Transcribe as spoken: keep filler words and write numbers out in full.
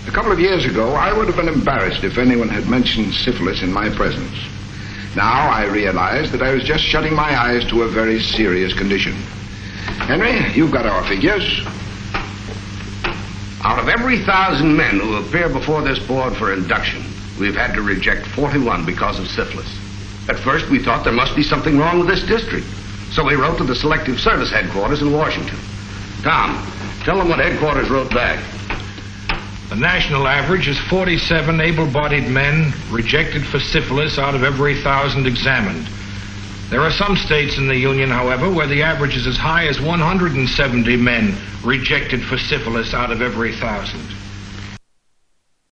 A couple of years ago, I would have been embarrassed if anyone had mentioned syphilis in my presence. Now I realize that I was just shutting my eyes to a very serious condition. Henry, you've got our figures. Out of every thousand men who appear before this board for induction, we've had to reject forty-one because of syphilis. At first, we thought there must be something wrong with this district. So we wrote to the Selective Service headquarters in Washington. Tom, tell them what headquarters wrote back. The national average is forty-seven able-bodied men rejected for syphilis out of every thousand examined. There are some states in the Union, however, where the average is as high as one hundred seventy men rejected for syphilis out of every thousand.